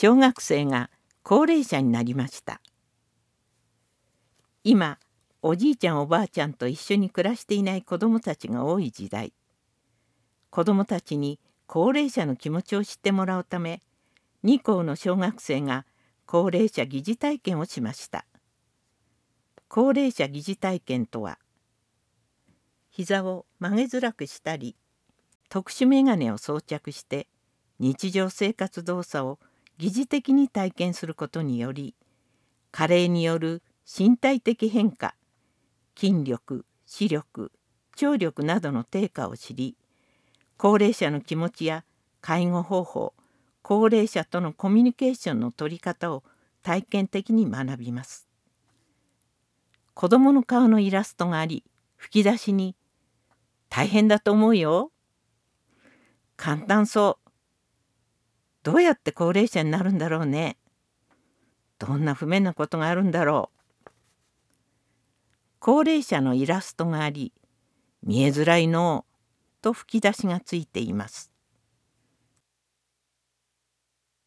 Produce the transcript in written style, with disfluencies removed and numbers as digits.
小学生が高齢者になりました。今、おじいちゃんおばあちゃんと一緒に暮らしていない子どもたちが多い時代。子どもたちに高齢者の気持ちを知ってもらうため、2校の小学生が高齢者疑似体験をしました。高齢者疑似体験とは、膝を曲げづらくしたり、特殊メガネを装着して日常生活動作を疑似的に体験することにより、加齢による身体的変化、筋力、視力、聴力などの低下を知り、高齢者の気持ちや介護方法、高齢者とのコミュニケーションの取り方を体験的に学びます。子どもの顔のイラストがあり、吹き出しに大変だと思うよ。簡単そう。どうやって高齢者になるんだろうね。どんな不便なことがあるんだろう。高齢者のイラストがあり、見えづらいのと吹き出しがついています。